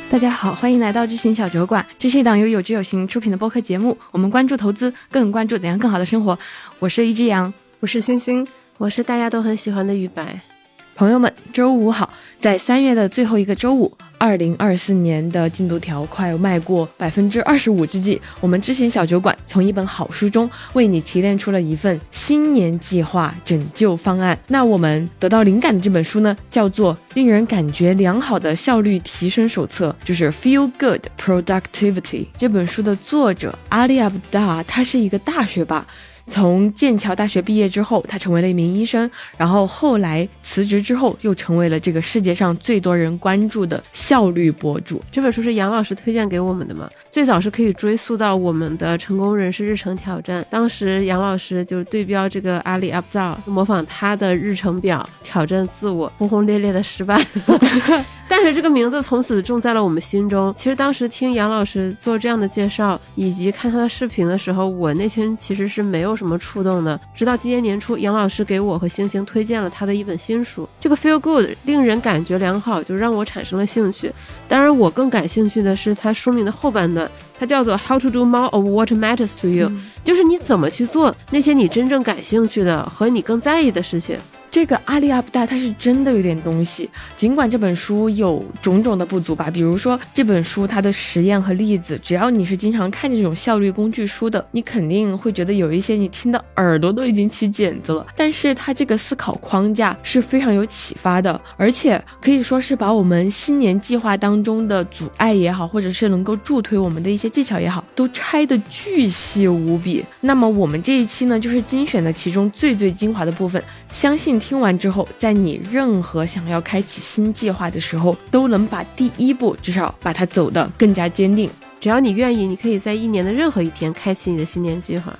大家好，欢迎来到知行小酒馆，这是一档由有知有行出品的播客节目，我们关注投资，更关注怎样更好的生活。我是一只羊， 我是星星， 我是大家都很喜欢的雨白。 朋友们，周五好！在3月的最后一个周五，2024年的进度条快迈过25%之际，我们知行小酒馆从一本好书中为你提炼出了一份新年计划拯救方案。那我们得到灵感的这本书呢，叫做令人感觉良好的效率提升手册，就是 Feel Good Productivity。 这本书的作者阿里阿布达，他是一个大学霸，从剑桥大学毕业之后，他成为了一名医生，然后后来辞职之后又成为了这个世界上最多人关注的效率博主。 这本书是杨老师推荐给我们的嘛，最早是可以追溯到我们的成功人士日程挑战，当时杨老师就对标这个阿里阿布达，模仿他的日程表挑战自我，轰轰烈烈的失败了但是这个名字从此种在了我们心中。其实当时听杨老师做这样的介绍以及看他的视频的时候，我内心其实是没有什么触动的，直到今年年初杨老师给我和星星推荐了他的一本新书，这个 Feel Good 令人感觉良好，就让我产生了兴趣。当然我更感兴趣的是他书名的后半段，它叫做 How to do more of what matters to you，就是你怎么去做那些你真正感兴趣的和你更在意的事情。 这个阿里阿布达他是真的有点东西，尽管这本书有种种的不足吧，比如说这本书它的实验和例子，只要你是经常看这种效率工具书的，你肯定会觉得有一些你听的耳朵都已经起茧子了。但是它这个思考框架是非常有启发的，而且可以说是把我们新年计划当中的阻碍也好，或者是能够助推我们的一些技巧也好，都拆得巨细无比。那么我们这一期呢，就是精选的其中最精华的部分，相信听完之后，在你任何想要开启新计划的时候，都能把第一步至少把它走得更加坚定。 只要你愿意，你可以在一年的任何一天开启你的新年计划。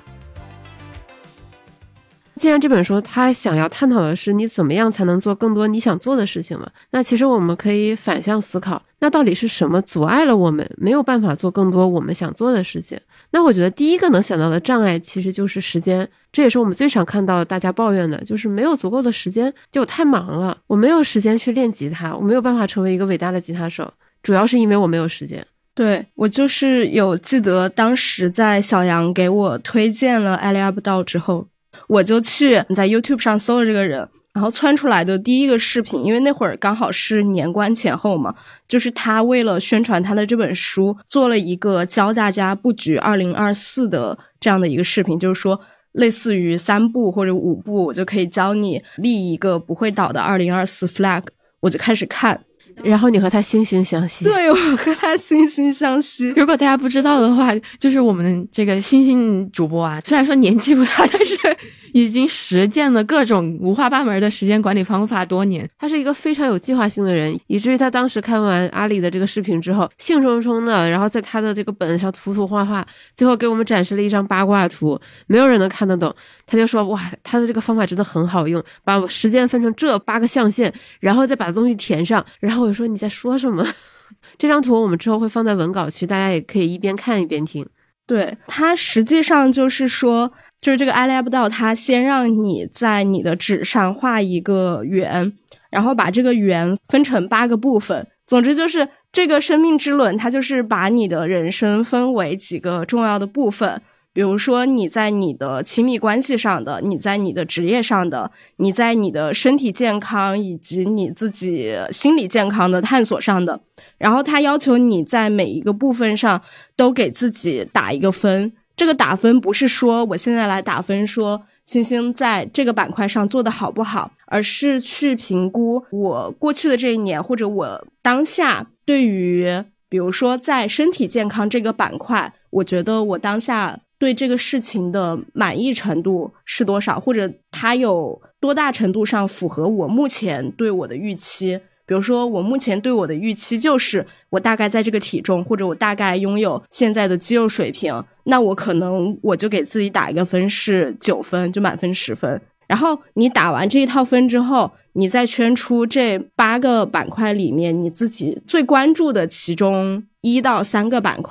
既然这本书它想要探讨的是你怎么样才能做更多你想做的事情嘛，那其实我们可以反向思考，那到底是什么阻碍了我们没有办法做更多我们想做的事情。那我觉得第一个能想到的障碍其实就是时间，这也是我们最常看到大家抱怨的，就是没有足够的时间，就我太忙了，我没有时间去练吉他，我没有办法成为一个伟大的吉他手，主要是因为我没有时间。 对，我就是有记得当时在小杨给我推荐了阿里阿布达之后，我就去在 YouTube 上搜了这个人，然后窜出来的第一个视频，因为那会儿刚好是年关前后嘛，就是他为了宣传他的这本书做了一个教大家布局2024的这样的一个视频，就是说类似于3步或者5步，我就可以教你立一个不会倒的2024 flag。 我就开始看， 然后你和他惺惺相惜。 对，我和他惺惺相惜。 如果大家不知道的话，就是我们这个星星主播啊，虽然说年纪不大，但是已经实践了各种五花八门的时间管理方法多年。 他是一个非常有计划性的人，以至于他当时看完阿里的这个视频之后，兴冲冲的，然后在他的这个本上涂画画，最后给我们展示了一张八卦图，没有人能看得懂。他就说哇，他的这个方法真的很好用，把时间分成这8个象限，然后再把东西填上。然后我说你在说什么这张图我们之后会放在文稿区，大家也可以一边看一边听。 对，他实际上就是说，就是这个阿里阿布达，他先让你在你的纸上画一个圆，然后把这个圆分成8个部分。总之就是这个生命之轮，它就是把你的人生分为几个重要的部分，比如说你在你的亲密关系上的，你在你的职业上的，你在你的身体健康以及你自己心理健康的探索上的。然后他要求你在每一个部分上都给自己打一个分，这个打分不是说我现在来打分说星星在这个板块上做得好不好，而是去评估我过去的这一年，或者我当下对于比如说在身体健康这个板块，我觉得我当下对这个事情的满意程度是多少，或者它有多大程度上符合我目前对我的预期。比如说我目前对我的预期就是我大概在这个体重，或者我大概拥有现在的肌肉水平，那我可能我就给自己打一个分是9分，就满分10分。然后你打完这一套分之后，你再圈出这8个板块里面你自己最关注的其中1到3个板块，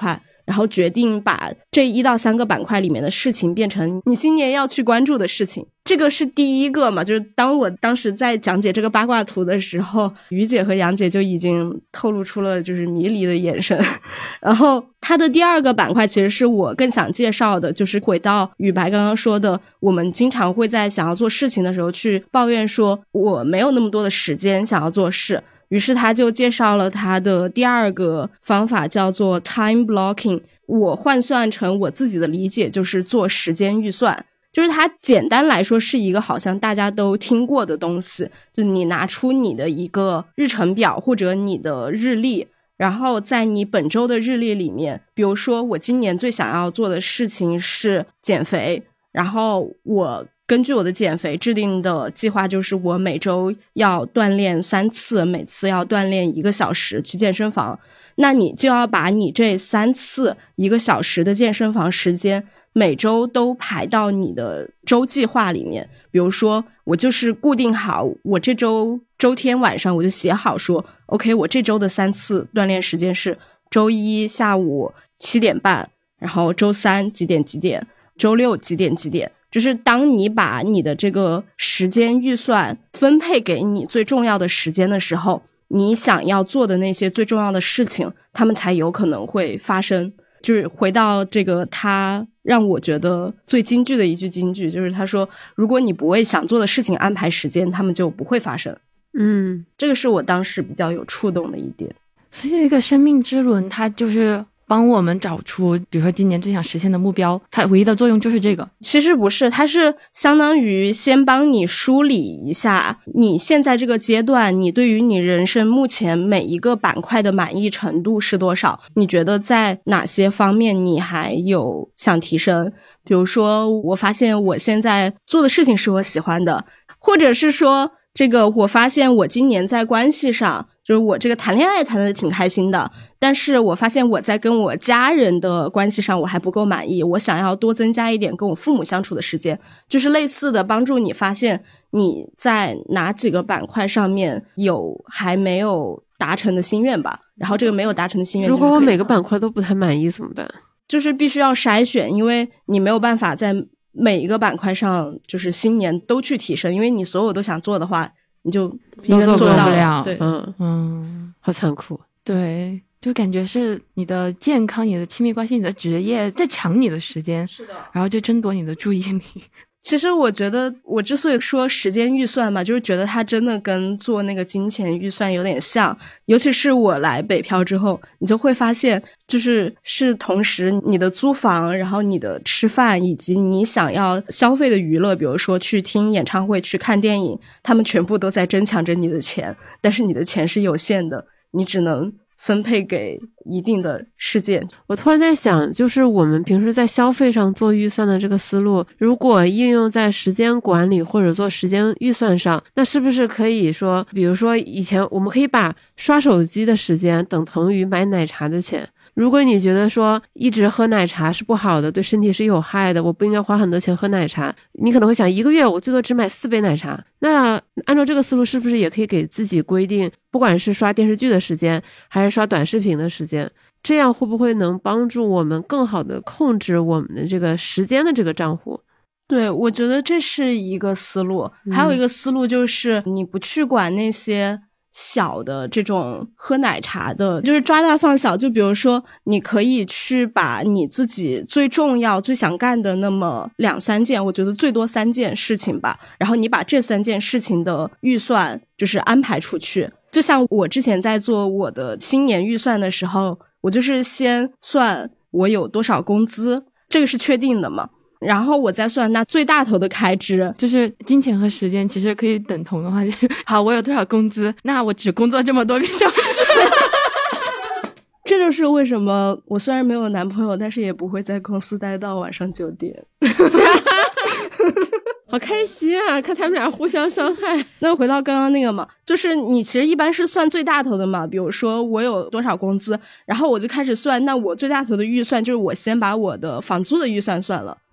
然后决定把这1到3个板块里面的事情变成你新年要去关注的事情。这个是第一个嘛，就是当我当时在讲解这个八卦图的时候，于姐和杨姐就已经透露出了就是迷离的眼神。然后它的第2个板块其实是我更想介绍的，就是回到宇白刚刚说的，我们经常会在想要做事情的时候去抱怨说我没有那么多的时间想要做事，于是他就介绍了他的第2个方法，叫做 time blocking。 我换算成我自己的理解就是做时间预算，就是它简单来说是一个好像大家都听过的东西，就你拿出你的一个日程表或者你的日历，然后在你本周的日历里面，比如说我今年最想要做的事情是减肥，然后我根据我的减肥制定的计划就是我每周要锻炼3次，每次要锻炼1个小时去健身房。那你就要把你这3次1个小时的健身房时间每周都排到你的周计划里面。比如说我就是固定好，我这周天晚上我就写好说 OK， 我这周的3次锻炼时间是周一下午7点半，然后周三几点几点，周六几点几点。就是当你把你的这个时间预算分配给你最重要的时间的时候，你想要做的那些最重要的事情他们才有可能会发生。就是回到这个他让我觉得最金句的一句金句，就是他说如果你不为想做的事情安排时间，他们就不会发生。这个是我当时比较有触动的一点。 所以一个生命之轮它就是帮我们找出比如说今年最想实现的目标，它唯一的作用就是这个。 其实不是，它是相当于先帮你梳理一下你现在这个阶段你对于你人生目前每一个板块的满意程度是多少，你觉得在哪些方面你还有想提升。比如说我发现我现在做的事情是我喜欢的，或者是说这个我发现我今年在关系上就是我这个谈恋爱谈得挺开心的，但是我发现我在跟我家人的关系上我还不够满意，我想要多增加一点跟我父母相处的时间。就是类似的帮助你发现你在哪几个板块上面有还没有达成的心愿吧。然后这个没有达成的心愿， 如果我每个板块都不太满意怎么办？ 就是必须要筛选，因为你没有办法在每一个板块上就是新年都去提升，因为你所有都想做的话你就做不了。 对， 好残酷。 对，就感觉是你的健康、你的亲密关系、你的职业在抢你的时间， 是的， 然后就争夺你的注意力。 其实我觉得我之所以说时间预算嘛，就是觉得它真的跟做那个金钱预算有点像。尤其是我来北漂之后，你就会发现就是同时你的租房，然后你的吃饭，以及你想要消费的娱乐，比如说去听演唱会、去看电影，他们全部都在争抢着你的钱，但是你的钱是有限的，你只能分配给一定的事件。 我突然在想，就是我们平时在消费上做预算的这个思路，如果应用在时间管理或者做时间预算上，那是不是可以说，比如说以前我们可以把刷手机的时间等同于买奶茶的钱。如果你觉得说一直喝奶茶是不好的，对身体是有害的，我不应该花很多钱喝奶茶，你可能会想一个月我最多只买4杯奶茶。那按照这个思路是不是也可以给自己规定，不管是刷电视剧的时间还是刷短视频的时间，这样会不会能帮助我们更好的控制我们的这个时间的这个账户？ 对，我觉得这是一个思路。还有一个思路就是你不去管那些小的这种喝奶茶的，就是抓大放小。就比如说你可以去把你自己最重要最想干的那么2-3件，我觉得最多3件事情吧，然后你把这3件事情的预算就是安排出去。就像我之前在做我的新年预算的时候，我就是先算我有多少工资，这个是确定的嘛，然后我再算那最大头的开支， 就是金钱和时间其实可以等同的话，就是好，我有多少工资，那我只工作这么多个小时。 这就是为什么我虽然没有男朋友，但是也不会在公司待到晚上9点。 好开心啊，看他们俩互相伤害。 那回到刚刚那个嘛，就是你其实一般是算最大头的嘛，比如说我有多少工资，然后我就开始算，那我最大头的预算就是我先把我的房租的预算算了，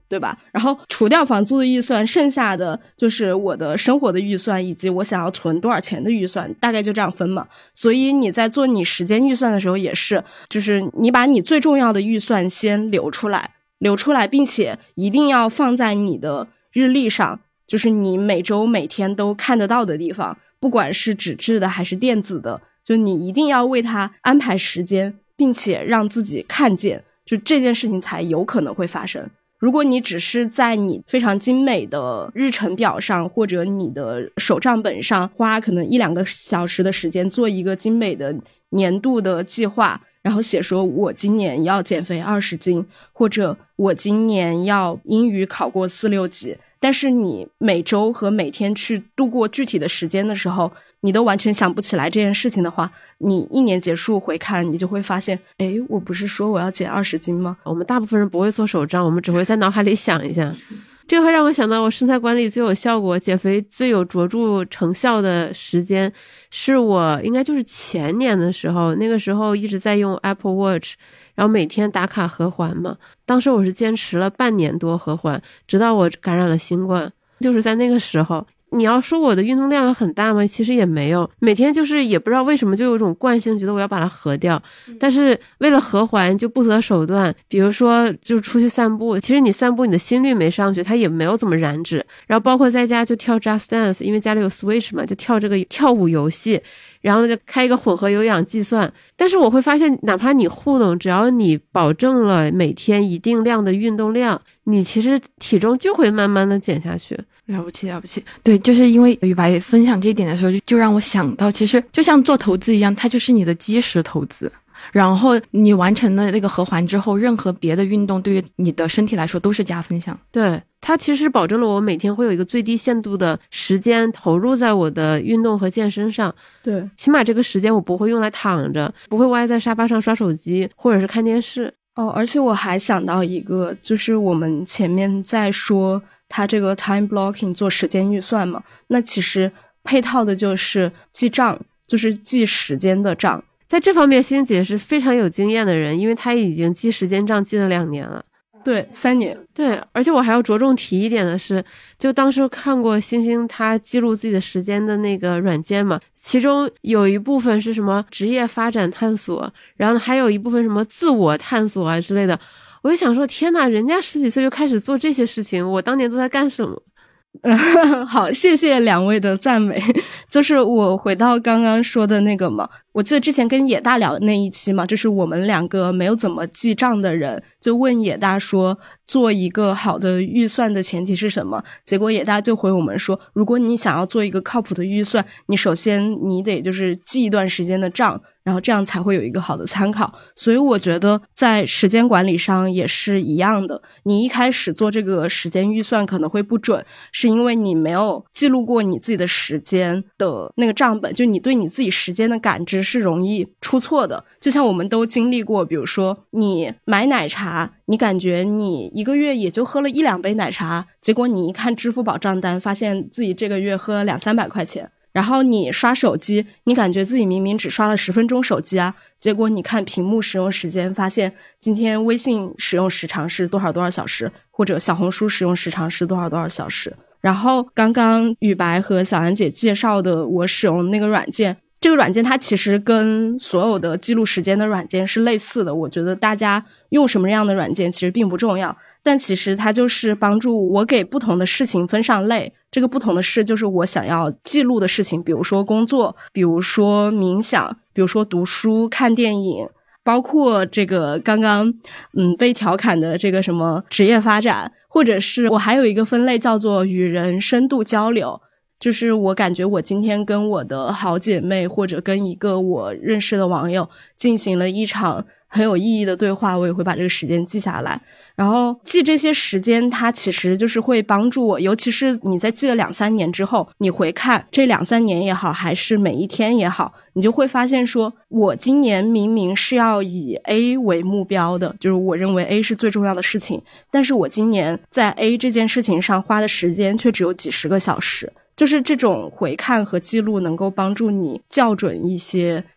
对吧？然后除掉房租的预算，剩下的就是我的生活的预算以及我想要存多少钱的预算，大概就这样分嘛。所以你在做你时间预算的时候也是，就是你把你最重要的预算先留出来，并且一定要放在你的日历上，就是你每周每天都看得到的地方，不管是纸质的还是电子的，就你一定要为它安排时间，并且让自己看见，就这件事情才有可能会发生。如果你只是在你非常精美的日程表上或者你的手账本上花可能1-2个小时的时间做一个精美的年度的计划，然后写说我今年要减肥20斤，或者我今年要英语考过4-6级，但是你每周和每天去度过具体的时间的时候，你都完全想不起来这件事情的话，你1年结束回看，你就会发现，诶，我不是说我要减20斤吗？ 我们大部分人不会做手账，我们只会在脑海里想一下。这个会让我想到我身材管理最有效果、减肥最有卓著成效的时间，是我应该就是前年的时候，那个时候一直在用 Apple Watch， 然后每天打卡合环嘛。当时我是坚持了半年多合环，直到我感染了新冠，就是在那个时候。你要说我的运动量很大吗？其实也没有，每天就是也不知道为什么就有一种惯性觉得我要把它合掉，但是为了合环就不择手段，比如说就出去散步，其实你散步你的心率没上去，它也没有怎么燃脂，然后包括在家就跳 Just Dance， 因为家里有 Switch 嘛，就跳这个跳舞游戏，然后就开一个混合有氧计算。但是我会发现哪怕你糊弄，只要你保证了每天一定量的运动量，你其实体重就会慢慢的减下去。 了不起了不起。对，就是因为宇白分享这一点的时候，就让我想到，其实就像做投资一样，它就是你的基石投资，然后你完成了那个合环之后，任何别的运动对于你的身体来说都是加分项。 对，它其实保证了我每天会有一个最低限度的时间投入在我的运动和健身上。 对， 起码这个时间我不会用来躺着，不会歪在沙发上刷手机或者是看电视。 而且我还想到一个，就是我们前面在说它这个 time blocking 做时间预算嘛，那其实配套的就是记账，就是记时间的账。 在这方面星姐是非常有经验的人，因为她已经记时间账记了2年了。 对，3年。 对，而且我还要着重提一点的是，就当时看过星星她记录自己的时间的那个软件嘛，其中有一部分是什么职业发展探索，然后还有一部分什么自我探索啊之类的。我就想说，天哪，人家10几岁就开始做这些事情，我当年都在干什么？ 好，谢谢2位的赞美。就是我回到刚刚说的那个嘛，我记得之前跟野大聊的那一期嘛，就是我们2个没有怎么记账的人，就问野大说做一个好的预算的前提是什么，结果野大就回我们说，如果你想要做一个靠谱的预算，你首先你得就是记一段时间的账，然后这样才会有一个好的参考。所以我觉得在时间管理上也是一样的，你一开始做这个时间预算可能会不准，是因为你没有记录过你自己的时间的那个账本，就你对你自己时间的感知是容易出错的。就像我们都经历过，比如说你买奶茶，你感觉你1个月也就喝了1-2杯奶茶，结果你一看支付宝账单，发现自己这个月喝了200-300块钱。然后你刷手机，你感觉自己明明只刷了10分钟手机啊，结果你看屏幕使用时间，发现今天微信使用时长是多少多少小时，或者小红书使用时长是多少多少小时。然后刚刚宇白和小兰姐介绍的我使用那个软件，这个软件它其实跟所有的记录时间的软件是类似的，我觉得大家用什么样的软件其实并不重要，但其实它就是帮助我给不同的事情分上类。这个不同的事就是我想要记录的事情，比如说工作，比如说冥想，比如说读书看电影，包括这个刚刚被调侃的这个什么职业发展，或者是我还有一个分类叫做与人深度交流，就是我感觉我今天跟我的好姐妹或者跟一个我认识的网友进行了一场很有意义的对话，我也会把这个时间记下来。然后记这些时间它其实就是会帮助我，尤其是你在记了2-3年之后，你回看这2-3年也好，还是每一天也好，你就会发现说，我今年明明是要以 A 为目标的，就是我认为 A 是最重要的事情，但是我今年在 A 这件事情上花的时间却只有几10个小时。就是这种回看和记录能够帮助你校准一些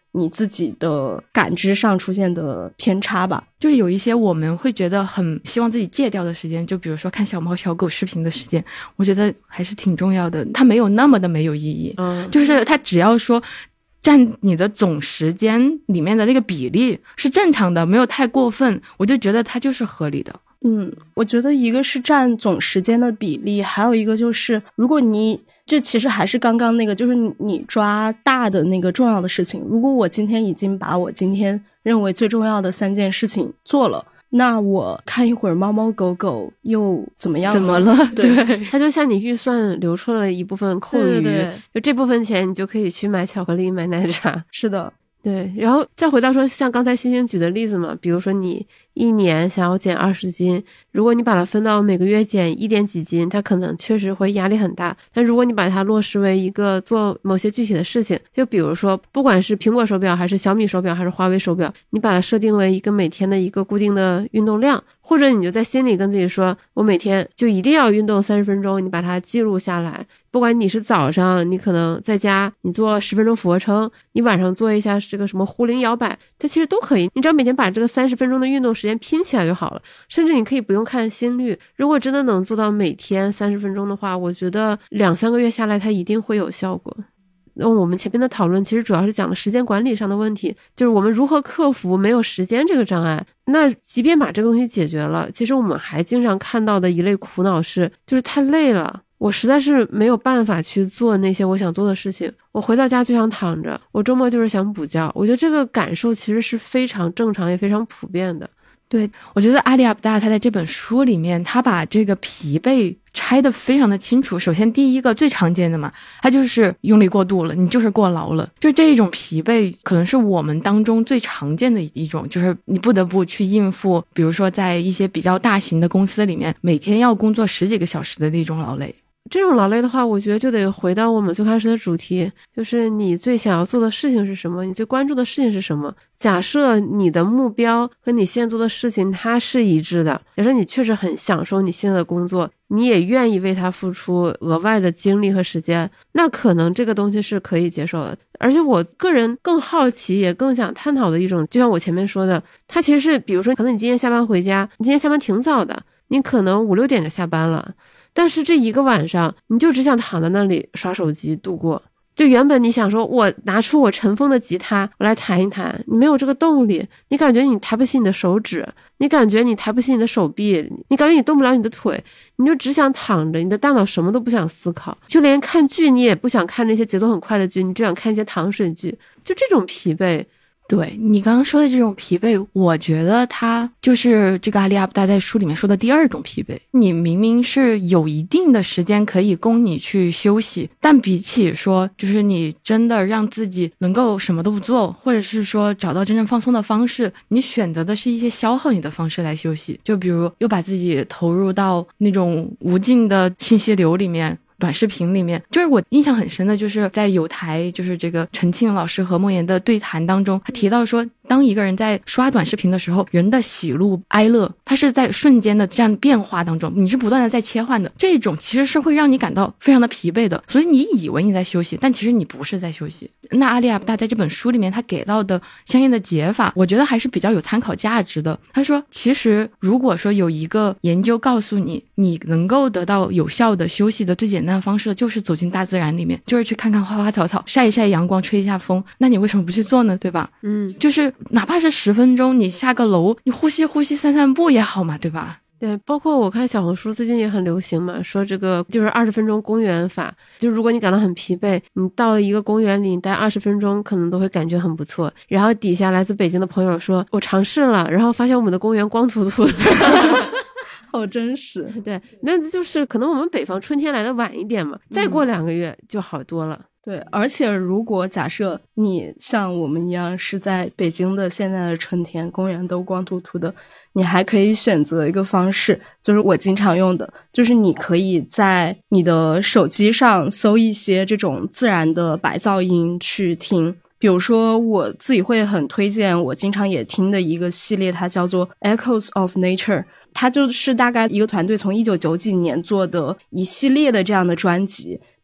你自己的感知上出现的偏差吧。 就是有一些我们会觉得很希望自己戒掉的时间，就比如说看小猫小狗视频的时间，我觉得还是挺重要的，它没有那么的没有意义。就是它只要说占你的总时间里面的那个比例是正常的，没有太过分，我就觉得它就是合理的。 我觉得一个是占总时间的比例，还有一个就是如果你这其实还是刚刚那个，就是你抓大的那个重要的事情。如果我今天已经把我今天认为最重要的3件事情做了，那我看一会儿猫猫狗狗又怎么样？ 怎么了？ 对， 它就像你预算留出了一部分空余， 对， 就这部分钱你就可以去买巧克力买奶茶。 是的。 对，然后再回到说像刚才星星举的例子嘛，比如说你1年想要减20斤，如果你把它分到每个月减1点几斤，它可能确实会压力很大。但如果你把它落实为一个做某些具体的事情，就比如说不管是苹果手表还是小米手表还是华为手表，你把它设定为一个每天的一个固定的运动量，或者你就在心里跟自己说，我每天就一定要运动30分钟，你把它记录下来。不管你是早上你可能在家你做10分钟俯卧撑，你晚上做一下这个什么壶铃摇摆，它其实都可以，你只要每天把这个30分钟的运动时间拼起来就好了。甚至你可以不用看心率，如果真的能做到每天30分钟的话，我觉得2-3个月下来它一定会有效果。那我们前面的讨论其实主要是讲了时间管理上的问题，就是我们如何克服没有时间这个障碍。那即便把这个东西解决了，其实我们还经常看到的一类苦恼是，就是太累了，我实在是没有办法去做那些我想做的事情，我回到家就想躺着，我周末就是想补觉。我觉得这个感受其实是非常正常也非常普遍的。 对，我觉得阿里阿布达他在这本书里面，他把这个疲惫拆得非常的清楚。首先第一个最常见的嘛，他就是用力过度了，你就是过劳了。就这一种疲惫可能是我们当中最常见的一种，就是你不得不去应付，比如说在一些比较大型的公司里面，每天要工作10几个小时的那种劳累。 这种劳累的话，我觉得就得回到我们最开始的主题，就是你最想要做的事情是什么，你最关注的事情是什么。假设你的目标和你现在做的事情它是一致的，假设你确实很享受你现在的工作，你也愿意为它付出额外的精力和时间，那可能这个东西是可以接受的。而且我个人更好奇也更想探讨的一种，就像我前面说的，它其实是比如说可能你今天下班回家，你今天下班挺早的，你可能5-6点就下班了，但是这一个晚上你就只想躺在那里刷手机度过。就原本你想说我拿出我尘封的吉他我来弹一弹，你没有这个动力，你感觉你抬不起你的手指，你感觉你抬不起你的手臂，你感觉你动不了你的腿，你就只想躺着，你的大脑什么都不想思考，就连看剧你也不想看那些节奏很快的剧，你只想看一些糖水剧。就这种疲惫， 对，你刚刚说的这种疲惫，我觉得它就是这个阿里阿布达在书里面说的第2种疲惫。你明明是有一定的时间可以供你去休息，但比起说就是你真的让自己能够什么都不做，或者是说找到真正放松的方式，你选择的是一些消耗你的方式来休息。就比如又把自己投入到那种无尽的信息流里面，短视频里面。就是我印象很深的就是在有台就是这个陈庆老师和莫言的对谈当中，他提到说当一个人在刷短视频的时候，人的喜怒哀乐它是在瞬间的这样变化当中，你是不断的在切换的，这种其实是会让你感到非常的疲惫的，所以你以为你在休息，但其实你不是在休息。那阿里阿布达在这本书里面他给到的相应的解法，我觉得还是比较有参考价值的。他说其实如果说有一个研究告诉你，你能够得到有效的休息的最简单的方式就是走进大自然里面，就是去看看花花草草，晒一晒阳光，吹一下风，那你为什么不去做呢？对吧？就是哪怕是10分钟，你下个楼，你呼吸呼吸散散步也好嘛，对吧？ 对，包括我看小红书最近也很流行嘛，说这个就是20分钟公园法，就如果你感到很疲惫，你到了一个公园里，你待20分钟可能都会感觉很不错。然后底下来自北京的朋友说我尝试了，然后发现我们的公园光秃秃的好真实。 对，那就是可能我们北方春天来的晚一点嘛，再过2个月就好多了。 对，而且如果假设你像我们一样是在北京的现在的春天，公园都光秃秃的，你还可以选择一个方式，就是我经常用的，就是你可以在你的手机上搜一些这种自然的白噪音去听。比如说我自己会很推荐我经常也听的一个系列，它叫做 Echoes of Nature， 它就是大概一个团队从1990几年做的一系列的这样的专辑，并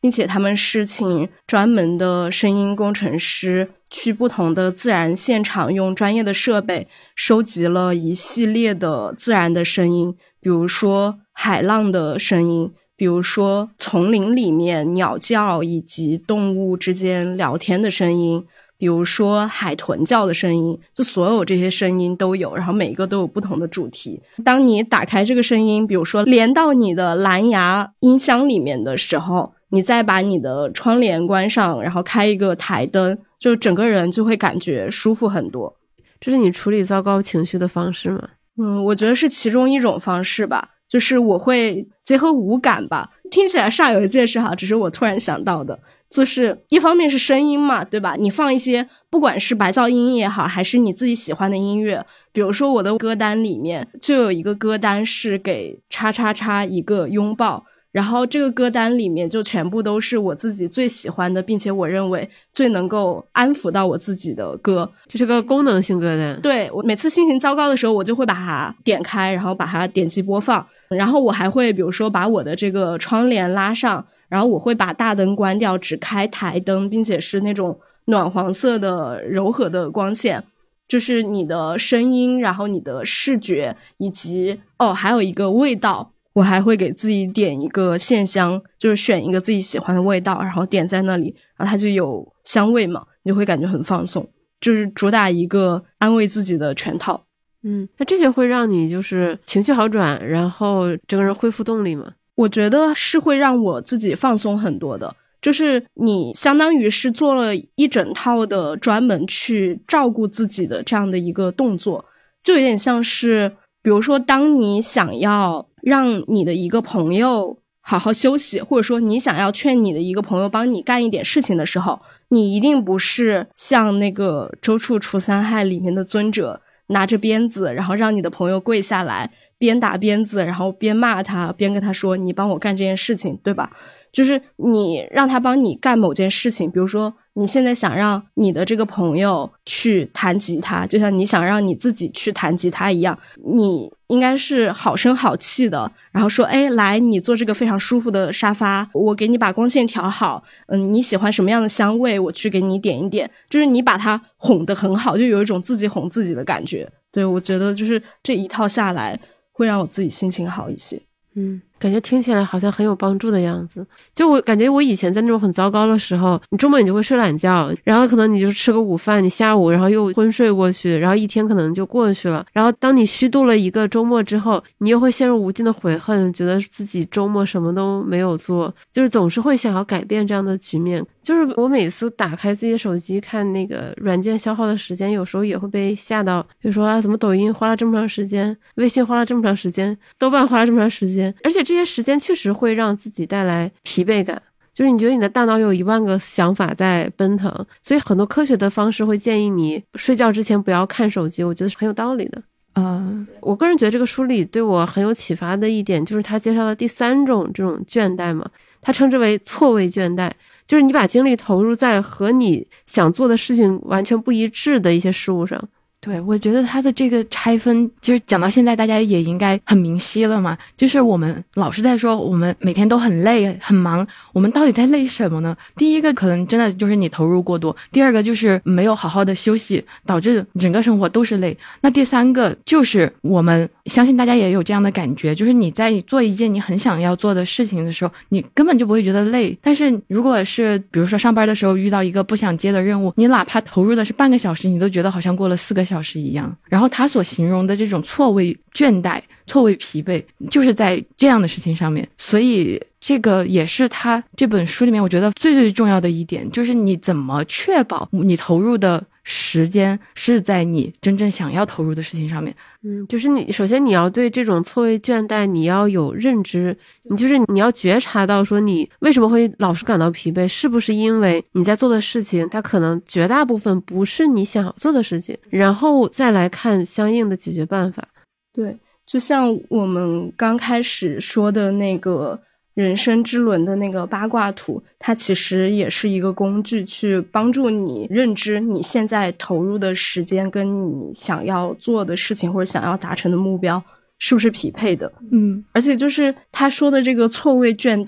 并且他们是请专门的声音工程师去不同的自然现场，用专业的设备收集了一系列的自然的声音，比如说海浪的声音，比如说丛林里面鸟叫以及动物之间聊天的声音，比如说海豚叫的声音，就所有这些声音都有，然后每一个都有不同的主题。当你打开这个声音，比如说连到你的蓝牙音箱里面的时候，你再把你的窗帘关上，然后开一个台灯，就整个人就会感觉舒服很多。 这是你处理糟糕情绪的方式吗？ 我觉得是其中一种方式吧，就是我会结合五感吧，听起来煞有介事哈，只是我突然想到的。就是一方面是声音嘛，对吧？你放一些不管是白噪音也好，还是你自己喜欢的音乐，比如说我的歌单里面就有一个歌单是给叉叉叉一个拥抱，然后这个歌单里面就全部都是我自己最喜欢的，并且我认为最能够安抚到我自己的歌。 这是个功能性歌单。 对，我每次心情糟糕的时候，我就会把它点开，然后把它点击播放，然后我还会比如说把我的这个窗帘拉上，然后我会把大灯关掉，只开台灯，并且是那种暖黄色的柔和的光线，就是你的声音，然后你的视觉，以及还有一个味道，我还会给自己点一个线香，就是选一个自己喜欢的味道，然后点在那里，然后它就有香味嘛，你就会感觉很放松，就是主打一个安慰自己的全套。 那这些会让你就是情绪好转，然后整个人恢复动力吗？ 我觉得是会让我自己放松很多的，就是你相当于是做了一整套的专门去照顾自己的这样的一个动作，就有点像是比如说当你想要让你的一个朋友好好休息，或者说你想要劝你的一个朋友帮你干一点事情的时候，你一定不是像那个周处除三害里面的尊者拿着鞭子，然后让你的朋友跪下来，边打鞭子然后边骂他，边跟他说你帮我干这件事情，对吧？就是你让他帮你干某件事情，比如说你现在想让你的这个朋友去弹吉他，就像你想让你自己去弹吉他一样，你应该是好声好气的，然后说来你坐这个非常舒服的沙发，我给你把光线调好，你喜欢什么样的香味我去给你点一点，就是你把它哄得很好，就有一种自己哄自己的感觉。对，我觉得就是这一套下来会让我自己心情好一些。 感觉听起来好像很有帮助的样子。就我感觉我以前在那种很糟糕的时候，你周末你就会睡懒觉，然后可能你就吃个午饭，你下午然后又昏睡过去，然后一天可能就过去了。然后当你虚度了一个周末之后，你又会陷入无尽的悔恨，觉得自己周末什么都没有做，就是总是会想要改变这样的局面。就是我每次打开自己的手机看那个软件消耗的时间，有时候也会被吓到，比如说怎么抖音花了这么长时间，微信花了这么长时间，豆瓣花了这么长时间，而且这些时间确实会让自己带来疲惫感，就是你觉得你的大脑有10000个想法在奔腾，所以很多科学的方式会建议你睡觉之前不要看手机，我觉得是很有道理的。我个人觉得这个书里对我很有启发的一点，就是他介绍的第3种这种倦怠嘛，他称之为错位倦怠，就是你把精力投入在和你想做的事情完全不一致的一些事物上。 对，我觉得他的这个拆分就是讲到现在大家也应该很明晰了嘛，就是我们老是在说我们每天都很累很忙，我们到底在累什么呢？第一个可能真的就是你投入过多，第二个就是没有好好的休息，导致整个生活都是累，那第三个就是我们相信大家也有这样的感觉，就是你在做一件你很想要做的事情的时候，你根本就不会觉得累，但是如果是比如说上班的时候遇到一个不想接的任务，你哪怕投入的是半个小时，你都觉得好像过了4个小时一样。然后他所形容的这种错位倦怠、错位疲惫，就是在这样的事情上面。所以这个也是他这本书里面我觉得最最重要的一点，就是你怎么确保你投入的时间是在你真正想要投入的事情上面。 就是你首先你要对这种错位倦怠你要有认知，你要觉察到说你为什么会老是感到疲惫，是不是因为你在做的事情它可能绝大部分不是你想要做的事情，然后再来看相应的解决办法。 对，就像我们刚开始说的那个人生之轮的那个八卦图，它其实也是一个工具，去帮助你认知你现在投入的时间跟你想要做的事情或者想要达成的目标是不是匹配的。而且就是他说的这个错位倦怠，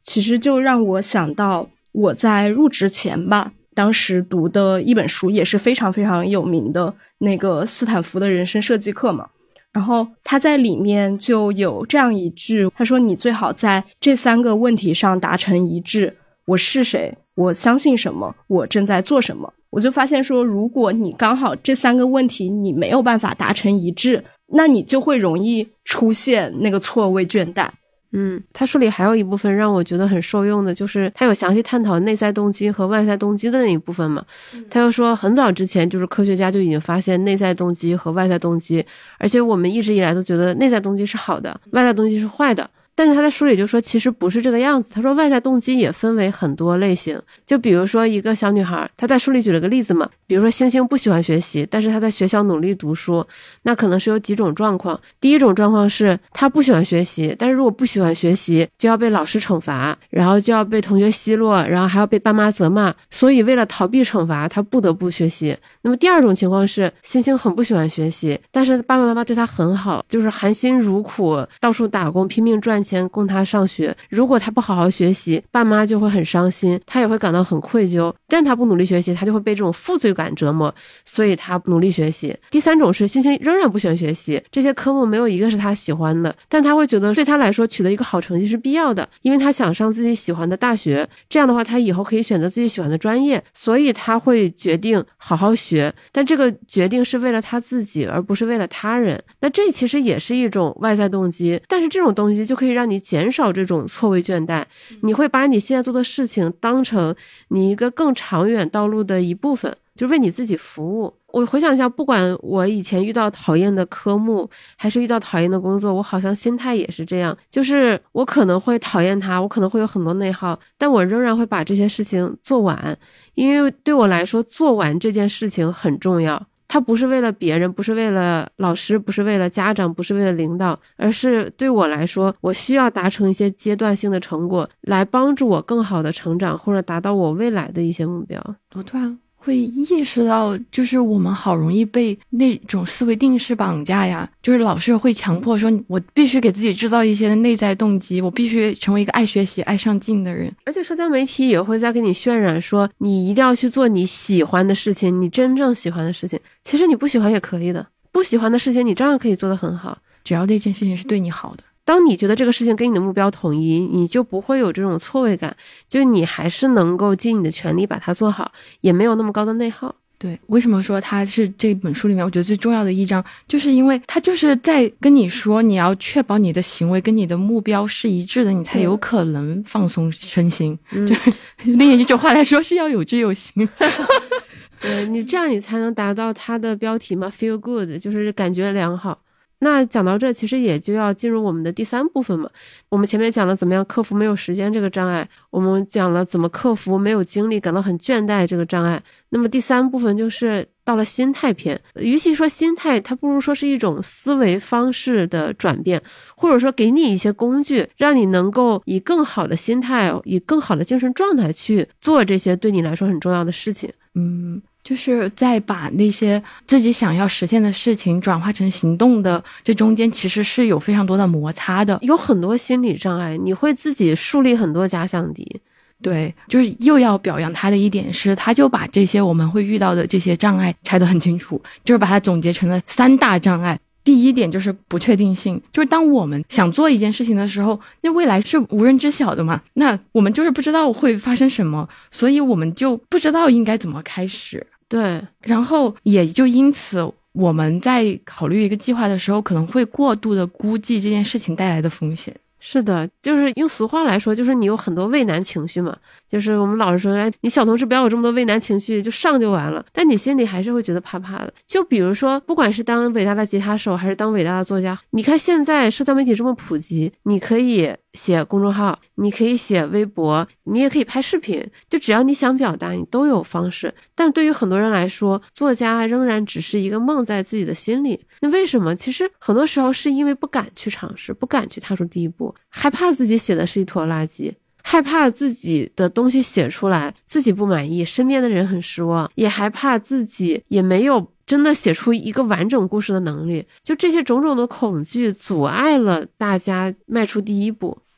其实就让我想到我在入职前吧，当时读的一本书也是非常非常有名的那个斯坦福的人生设计课嘛。然后他在里面就有这样一句，他说你最好在这3个问题上达成一致，我是谁，我相信什么，我正在做什么。我就发现说，如果你刚好这3个问题你没有办法达成一致，那你就会容易出现那个错位倦怠。 他书里还有一部分让我觉得很受用的，就是他有详细探讨内在动机和外在动机的那一部分嘛。他又说很早之前就是科学家就已经发现内在动机和外在动机，而且我们一直以来都觉得内在动机是好的，外在动机是坏的。但是他在书里就说其实不是这个样子，他说外在动机也分为很多类型，就比如说一个小女孩，他在书里举了个例子嘛，比如说星星不喜欢学习，但是他在学校努力读书，那可能是有几种状况。第一种状况是他不喜欢学习，但是如果不喜欢学习就要被老师惩罚，然后就要被同学奚落，然后还要被爸妈责骂，所以为了逃避惩罚他不得不学习。那么第二种情况是星星很不喜欢学习，但是爸爸妈妈对他很好，就是含辛茹苦到处打工拼命赚钱供他上学，如果他不好好学习，爸妈就会很伤心，他也会感到很愧疚，但他不努力学习，他就会被这种负罪感折磨，所以他努力学习。第三种是星星仍然不喜欢学习，这些科目没有一个是他喜欢的，但他会觉得对他来说取得一个好成绩是必要的，因为他想上自己喜欢的大学，这样的话他以后可以选择自己喜欢的专业，所以他会决定好好学，但这个决定是为了他自己而不是为了他人。那这其实也是一种外在动机，但是这种动机就可以让你减少这种错位倦怠，你会把你现在做的事情当成你一个更长远道路的一部分，就为你自己服务。我回想一下，不管我以前遇到讨厌的科目还是遇到讨厌的工作，我好像心态也是这样，就是我可能会讨厌它，我可能会有很多内耗，但我仍然会把这些事情做完，因为对我来说做完这件事情很重要。它不是为了别人，不是为了老师，不是为了家长，不是为了领导，而是对我来说，我需要达成一些阶段性的成果，来帮助我更好的成长，或者达到我未来的一些目标。 我突然会意识到，就是我们好容易被那种思维定式绑架呀，就是老是会强迫说我必须给自己制造一些内在动机，我必须成为一个爱学习爱上进的人。 而且社交媒体也会在跟你渲染说你一定要去做你喜欢的事情，你真正喜欢的事情，其实你不喜欢也可以的，不喜欢的事情你照样可以做得很好， 只要那件事情是对你好的。 当你觉得这个事情跟你的目标统一，你就不会有这种错位感，就你还是能够尽你的全力把它做好，也没有那么高的内耗。 对，为什么说它是这本书里面我觉得最重要的一章，就是因为它就是在跟你说你要确保你的行为跟你的目标是一致的，你才有可能放松身心。就是另一句话来说是要有知有行。 对，你这样你才能达到它的标题嘛 ，feel good， 就是感觉良好。那讲到这其实也就要进入我们的第三部分嘛。我们前面讲了怎么样克服没有时间这个障碍，我们讲了怎么克服没有精力感到很倦怠这个障碍，那么第三部分就是到了心态篇。与其说心态，它不如说是一种思维方式的转变，或者说给你一些工具，让你能够以更好的心态，以更好的精神状态去做这些对你来说很重要的事情。 就是在把那些自己想要实现的事情转化成行动的这中间其实是有非常多的摩擦的， 有很多心理障碍，你会自己树立很多假想敌。 对，就是又要表扬他的一点是，他就把这些我们会遇到的这些障碍拆得很清楚，就是把它总结成了3大障碍。第一点就是不确定性，就是当我们想做一件事情的时候，那未来是无人知晓的嘛，那我们就是不知道会发生什么，所以我们就不知道应该怎么开始。 对， 然后也就因此我们在考虑一个计划的时候，可能会过度的估计这件事情带来的风险。 是的，就是用俗话来说，就是你有很多畏难情绪嘛，就是我们老是说，哎，你小同事不要有这么多畏难情绪，就上就完了，但你心里还是会觉得怕怕的。就比如说，不管是当伟大的吉他手还是当伟大的作家，你看现在社交媒体这么普及，你可以写公众号，你可以写微博，你也可以拍视频，就只要你想表达，你都有方式。但对于很多人来说，作家仍然只是一个梦在自己的心里。那为什么？其实很多时候是因为不敢去尝试，不敢去踏出第一步，害怕自己写的是一坨垃圾，害怕自己的东西写出来自己不满意，身边的人很失望，也害怕自己也没有真的写出一个完整故事的能力。就这些种种的恐惧阻碍了大家迈出第一步。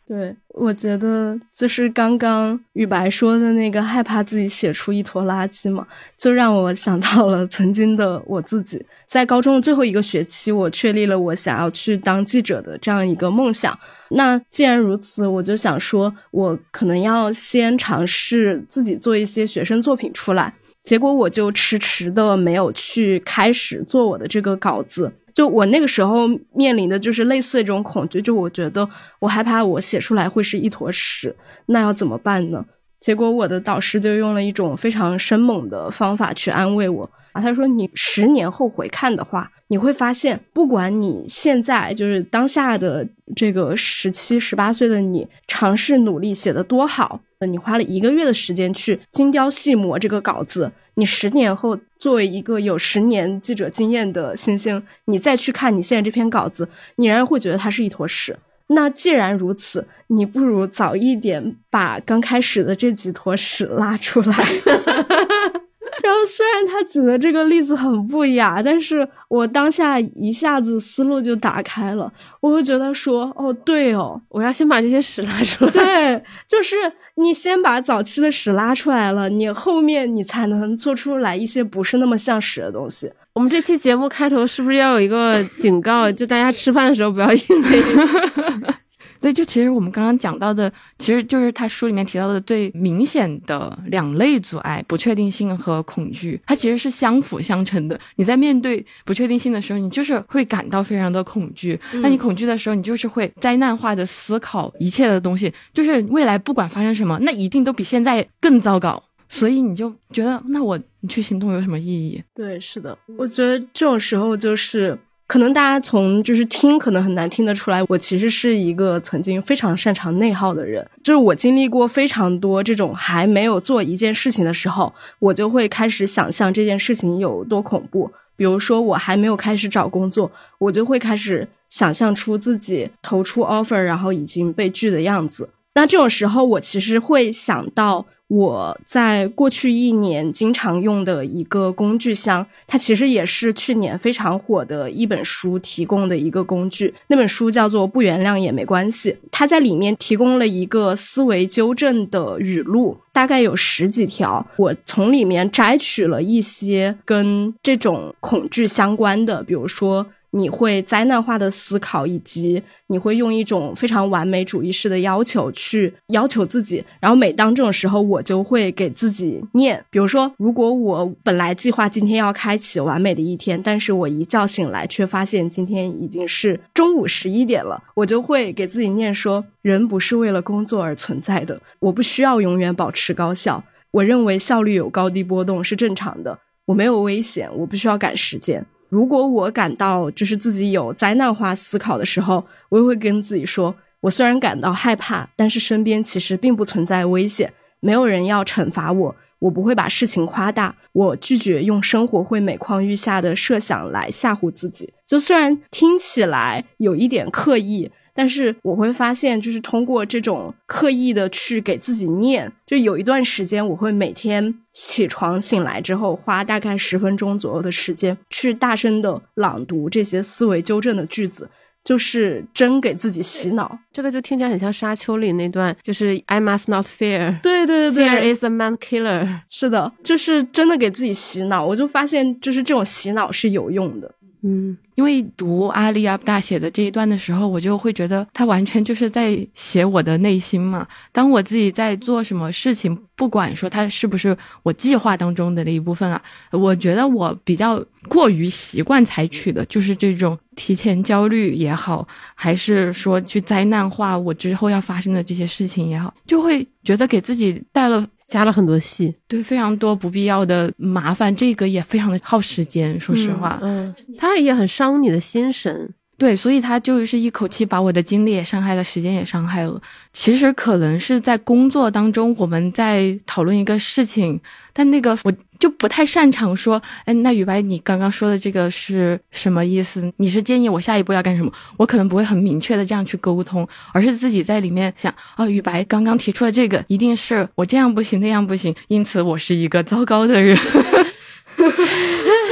对，我觉得就是刚刚宇白说的那个害怕自己写出一坨垃圾嘛，就让我想到了曾经的我自己。在高中的最后一个学期，我确立了我想要去当记者的这样一个梦想。那既然如此，我就想说我可能要先尝试自己做一些学生作品出来。结果我就迟迟的没有去开始做我的这个稿子。就我那个时候面临的就是类似的这种恐惧，就我觉得我害怕我写出来会是一坨屎，那要怎么办呢？结果我的导师就用了一种非常生猛的方法去安慰我啊，他说你10年后回看的话，你会发现不管你现在就是当下的这个17、18岁的你尝试努力写得多好，你花了1个月的时间去精雕细磨这个稿子，你10年后作为一个有10年记者经验的新星，你再去看你现在这篇稿子，你仍然会觉得它是一坨屎。那既然如此，你不如早一点把刚开始的这几坨屎拉出来。然后虽然他举的这个例子很不雅，但是我当下一下子思路就打开了，我会觉得说哦对哦， 我要先把这些屎拉出来。 对，就是你先把早期的屎拉出来了，你后面你才能做出来一些不是那么像屎的东西。 我们这期节目开头是不是要有一个警告，就大家吃饭的时候不要硬这个。 对，就其实我们刚刚讲到的，其实就是他书里面提到的最明显的2类阻碍：不确定性和恐惧。它其实是相辅相成的。你在面对不确定性的时候，你就是会感到非常的恐惧；那你恐惧的时候，你就是会灾难化的思考一切的东西，就是未来不管发生什么，那一定都比现在更糟糕。所以你就觉得，那你去行动有什么意义？ 对，是的，我觉得这种时候就是可能大家从就是听可能很难听得出来，我其实是一个曾经非常擅长内耗的人。就是我经历过非常多这种还没有做一件事情的时候，我就会开始想象这件事情有多恐怖。比如说我还没有开始找工作，我就会开始想象出自己投出 offer 然后已经被拒的样子。那这种时候我其实会想到我在过去1年经常用的一个工具箱，它其实也是去年非常火的一本书提供的一个工具。那本书叫做《不原谅也没关系》，它在里面提供了一个思维纠正的语录，大概有10几条。我从里面摘取了一些跟这种恐惧相关的，比如说你会灾难化的思考，以及你会用一种非常完美主义式的要求去要求自己。然后每当这种时候，我就会给自己念，比如说如果我本来计划今天要开启完美的一天，但是我一觉醒来却发现今天已经是中午11点了，我就会给自己念说，人不是为了工作而存在的，我不需要永远保持高效，我认为效率有高低波动是正常的，我没有危险，我不需要赶时间。如果我感到就是自己有灾难化思考的时候，我也会跟自己说，我虽然感到害怕，但是身边其实并不存在危险，没有人要惩罚我，我不会把事情夸大，我拒绝用生活会每况愈下的设想来吓唬自己。就虽然听起来有一点刻意，但是我会发现就是通过这种刻意的去给自己念，就有一段时间我会每天起床醒来之后花大概10分钟左右的时间去大声的朗读这些思维纠正的句子，就是真给自己洗脑。 这个就听起来很像沙丘里那段，就是 I must not fear， 对对对 Fear is a man killer。 是的，就是真的给自己洗脑。我就发现就是这种洗脑是有用的。 因为读阿里阿布达写的这一段的时候，我就会觉得他完全就是在写我的内心嘛。当我自己在做什么事情，不管说它是不是我计划当中的一部分啊，我觉得我比较过于习惯采取的就是这种提前焦虑也好，还是说去灾难化我之后要发生的这些事情也好，就会觉得给自己加了很多戏， 对，非常多不必要的麻烦，这个也非常的耗时间，说实话。 它也很伤你的心神。 对，所以他就是一口气把我的精力也伤害了，时间也伤害了。其实可能是在工作当中我们在讨论一个事情，但那个我就不太擅长说，那宇白你刚刚说的这个是什么意思？你是建议我下一步要干什么？我可能不会很明确的这样去沟通，而是自己在里面想，宇白刚刚提出的这个一定是我这样不行那样不行，因此我是一个糟糕的人。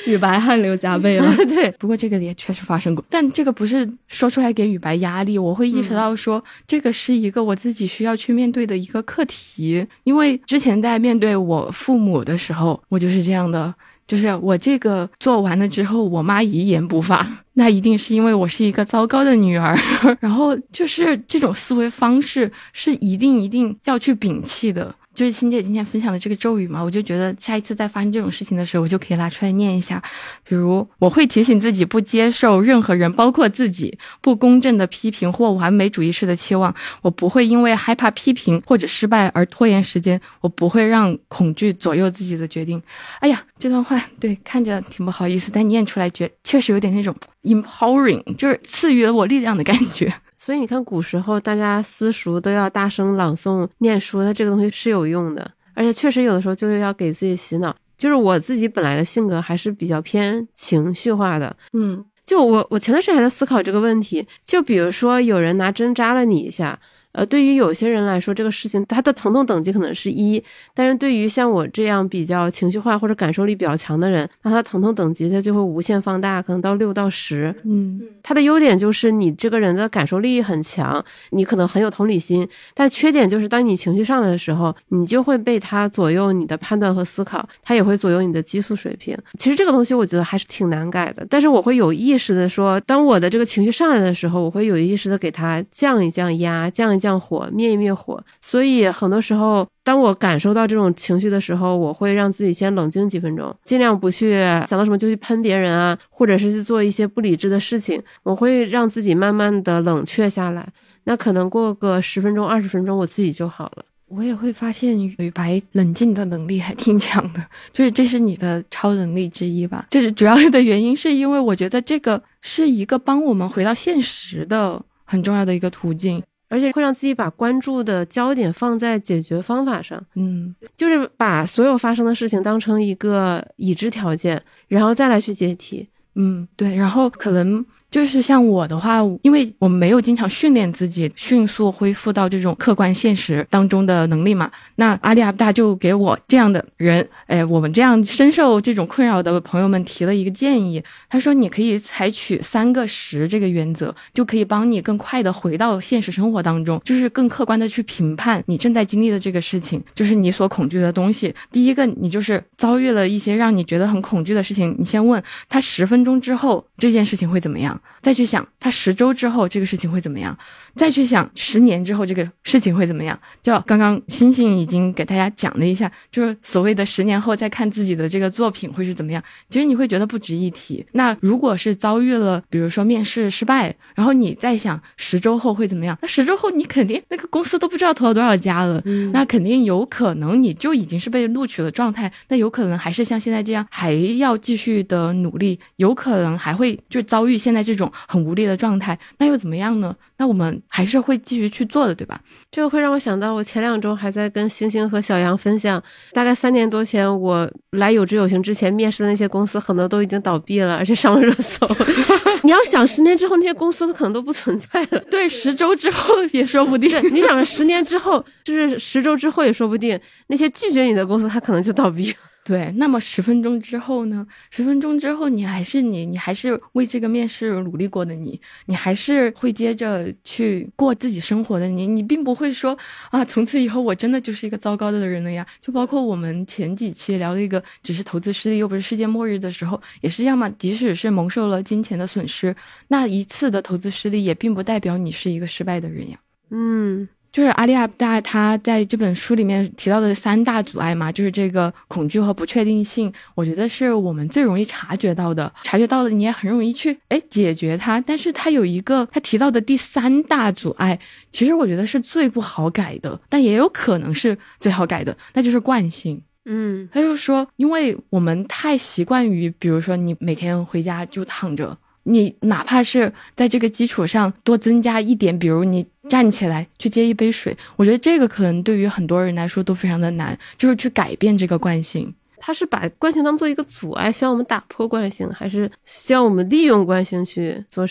雨白汗流浃背了。 对，不过这个也确实发生过，但这个不是说出来给雨白压力，我会意识到说，这个是一个我自己需要去面对的一个课题。因为之前在面对我父母的时候，我就是这样的，就是我这个做完了之后，我妈一言不发，那一定是因为我是一个糟糕的女儿。然后就是这种思维方式是一定要去摒弃的。就是欣姐今天分享的这个咒语嘛，我就觉得下一次再发生这种事情的时候，我就可以拿出来念一下。比如我会提醒自己不接受任何人包括自己不公正的批评或完美主义式的期望，我不会因为害怕批评或者失败而拖延时间，我不会让恐惧左右自己的决定。哎呀，这段话对看着挺不好意思，但念出来确实有点那种 empowering， 就是赐予了我力量的感觉。 所以你看，古时候大家私塾都要大声朗诵念书，它这个东西是有用的，而且确实有的时候就是要给自己洗脑。就是我自己本来的性格还是比较偏情绪化的，就我前段时间还在思考这个问题。就比如说有人拿针扎了你一下，对于有些人来说这个事情它的疼痛等级可能是1，但是对于像我这样比较情绪化或者感受力比较强的人，那他的疼痛等级它就会无限放大，可能到6到10。它的优点就是你这个人的感受力很强，你可能很有同理心，但缺点就是当你情绪上来的时候，你就会被它左右你的判断和思考，它也会左右你的激素水平。其实这个东西我觉得还是挺难改的，但是我会有意识的说，当我的这个情绪上来的时候，我会有意识的给它降一降压，降一降火，灭一灭火。所以很多时候当我感受到这种情绪的时候，我会让自己先冷静几分钟，尽量不去想到什么就去喷别人啊，或者是去做一些不理智的事情，我会让自己慢慢的冷却下来。那可能过个10分钟20分钟我自己就好了。 我也会发现雨白冷静的能力还挺强的，就是这是你的超能力之一吧。这是主要的原因是因为我觉得这个是一个帮我们回到现实的很重要的一个途径， 而且会让自己把关注的焦点放在解决方法上。就是把所有发生的事情当成一个已知条件，然后再来去解题。 对，然后可能就是像我的话，因为我没有经常训练自己迅速恢复到这种客观现实当中的能力嘛，那阿里阿布达就给我这样的人，我们这样深受这种困扰的朋友们提了一个建议。他说你可以采取3个10这个原则，就可以帮你更快的回到现实生活当中，就是更客观的去评判你正在经历的这个事情，就是你所恐惧的东西。第一个，你就是遭遇了一些让你觉得很恐惧的事情，你先问他10分钟之后这件事情会怎么样，再去想他10周之后这个事情会怎么样，再去想10年之后这个事情会怎么样。就刚刚星星已经给大家讲了一下，就是所谓的10年后再看自己的这个作品会是怎么样，其实你会觉得不值一提。那如果是遭遇了比如说面试失败，然后你再想10周后会怎么样，那10周后你肯定那个公司都不知道投了多少家了，那肯定有可能你就已经是被录取的状态，那有可能还是像现在这样还要继续的努力，有可能还会就遭遇现在这种很无力的状态，那又怎么样呢？那我们还是会继续去做的，对吧？ 这个会让我想到我前2周还在跟星星和小杨分享，大概3年多前我来有知有行之前面试的那些公司很多都已经倒闭了，而且上了热搜。你要想10年之后那些公司可能都不存在了， 对，10周之后也说不定。 你想10年之后，就是10周之后也说不定，那些拒绝你的公司它可能就倒闭了。 对，那么10分钟之后呢？10分钟之后你还是你还是为这个面试努力过的你还是会接着去过自己生活的你并不会说啊，从此以后我真的就是一个糟糕的人了呀。就包括我们前几期聊的一个只是投资失利又不是世界末日的时候也是一样嘛，即使是蒙受了金钱的损失，那一次的投资失利也并不代表你是一个失败的人呀。就是阿里阿布达他在这本书里面提到的3大阻碍嘛，就是这个恐惧和不确定性，我觉得是我们最容易察觉到的，察觉到了你也很容易去解决它。但是他有一个他提到的第3大阻碍，其实我觉得是最不好改的，但也有可能是最好改的，那就是惯性。他就说因为我们太习惯于比如说你每天回家就躺着，你哪怕是在这个基础上多增加一点，比如你站起来去接一杯水，我觉得这个可能对于很多人来说都非常的难，就是去改变这个惯性。 他是把惯性当做一个阻碍，希望我们打破惯性，还是希望我们利用惯性去做事情？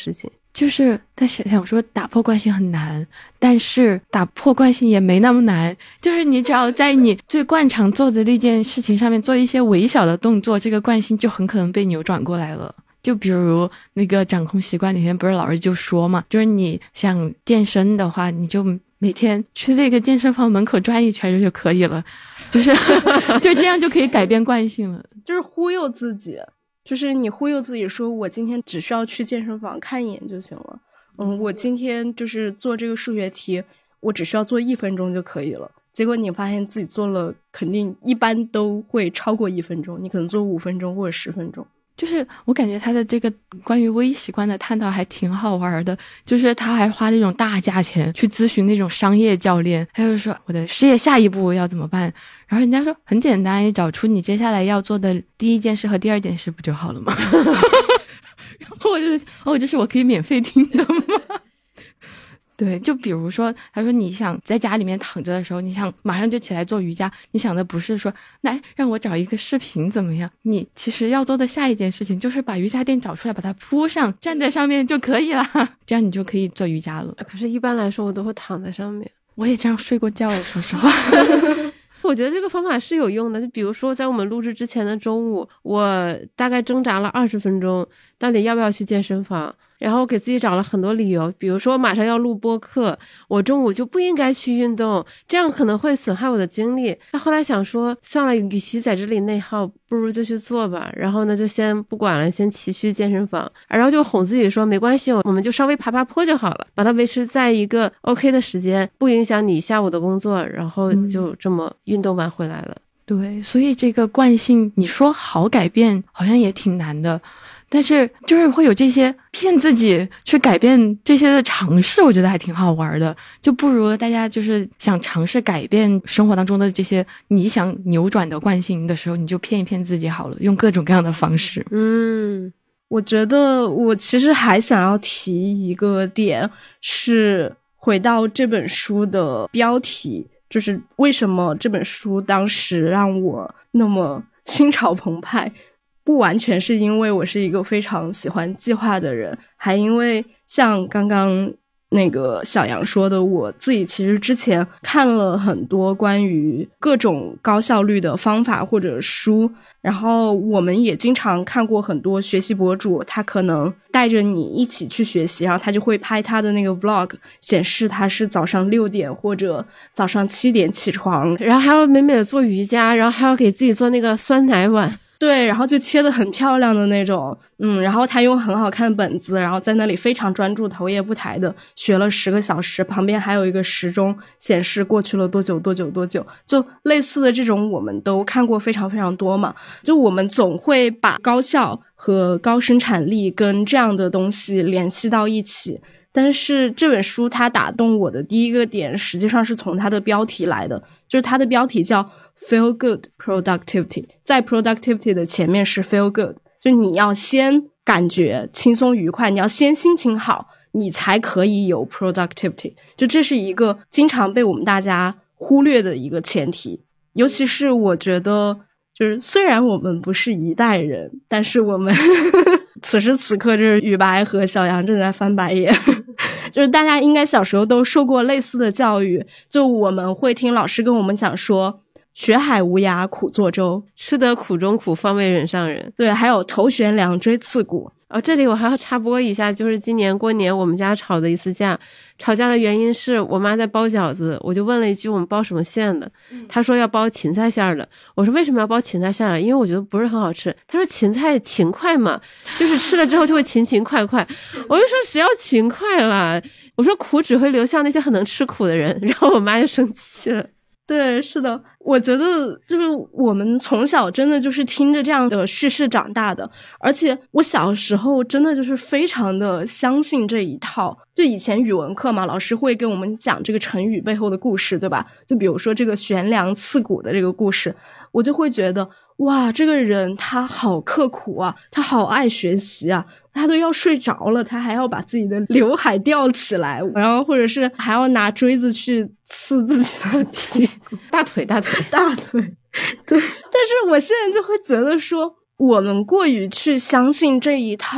就是他想说打破惯性很难，但是打破惯性也没那么难，就是你只要在你最惯常做的那件事情上面做一些微小的动作，这个惯性就很可能被扭转过来了。就比如那个掌控习惯里面不是老师就说嘛，就是你想健身的话，你就每天去那个健身房门口转一圈就可以了，就是就这样就可以改变惯性了。 就是忽悠自己，就是你忽悠自己说我今天只需要去健身房看一眼就行了，我今天就是做这个数学题我只需要做1分钟就可以了，结果你发现自己做了肯定一般都会超过1分钟，你可能做5分钟或者10分钟。 就是我感觉他的这个关于微习惯的探讨还挺好玩的，就是他还花那种大价钱去咨询那种商业教练，他就说我的事业下一步要怎么办，然后人家说很简单，你找出你接下来要做的第一件事和第二件事不就好了吗？然后我就这是我可以免费听的吗？对，就比如说他说你想在家里面躺着的时候，你想马上就起来做瑜伽，你想的不是说来让我找一个视频怎么样，你其实要做的下一件事情就是把瑜伽垫找出来，把它铺上，站在上面就可以了，这样你就可以做瑜伽了。 可是一般来说我都会躺在上面， 我也这样睡过觉，说实话。 我觉得这个方法是有用的，就比如说在我们录制之前的中午，我大概挣扎了20分钟，到底要不要去健身房，然后给自己找了很多理由，比如说马上要录播客，我中午就不应该去运动，这样可能会损害我的精力。那后来想说算了，与其在这里内耗，不如就去做吧，然后呢就先不管了，先骑去健身房，然后就哄自己说没关系，我们就稍微爬爬坡就好了，把它维持在一个 OK 的时间，不影响你下午的工作，然后就这么运动完回来了。 对，所以这个惯性你说好改变好像也挺难的，但是就是会有这些骗自己去改变这些的尝试，我觉得还挺好玩的，就不如大家就是想尝试改变生活当中的这些你想扭转的惯性的时候，你就骗一骗自己好了，用各种各样的方式。 我觉得我其实还想要提一个点，是回到这本书的标题，就是为什么这本书当时让我那么心潮澎湃，不完全是因为我是一个非常喜欢计划的人，还因为像刚刚那个小杨说的，我自己其实之前看了很多关于各种高效率的方法或者书，然后我们也经常看过很多学习博主，他可能带着你一起去学习，然后他就会拍他的那个 vlog， 显示他是早上6点或者早上7点起床， 然后还要美美的做瑜伽，然后还要给自己做那个酸奶碗， 对，然后就切得很漂亮的那种，然后他用很好看的本子，然后在那里非常专注，头也不抬的学了10个小时，旁边还有一个时钟显示过去了多久多久多久，就类似的这种我们都看过非常非常多嘛，就我们总会把高效和高生产力跟这样的东西联系到一起，但是这本书它打动我的第一个点实际上是从它的标题来的，就是它的标题叫 Feel Good Productivity， 在 Productivity 的前面是 Feel Good， 就你要先感觉轻松愉快，你要先心情好，你才可以有 Productivity， 就这是一个经常被我们大家忽略的一个前提，尤其是我觉得就是虽然我们不是一代人，但是我们此时此刻就是宇白和小杨正在翻白眼就是大家应该小时候都受过类似的教育，就我们会听老师跟我们讲说学海无涯苦作舟， 吃得苦中苦方为人上人， 对，还有头悬梁锥刺股。 这里我还要插播一下，就是今年过年我们家吵的一次架，吵架的原因是我妈在包饺子，我就问了一句我们包什么馅的，她说要包芹菜馅的，我说为什么要包芹菜馅的，因为我觉得不是很好吃，她说芹菜勤快嘛，就是吃了之后就会勤勤快快，我就说谁要勤快了，我说苦只会流向那些很能吃苦的人，然后我妈就生气了。 对，是的，我觉得就是我们从小真的就是听着这样的叙事长大的，而且我小时候真的就是非常的相信这一套，就以前语文课嘛，老师会跟我们讲这个成语背后的故事，对吧？就比如说这个悬梁刺股的这个故事，我就会觉得哇，这个人他好刻苦啊，他好爱学习啊，他都要睡着了，他还要把自己的刘海吊起来，然后或者是还要拿锥子去刺自己的屁股大腿对。 但是我现在就会觉得说，我们过于去相信这一套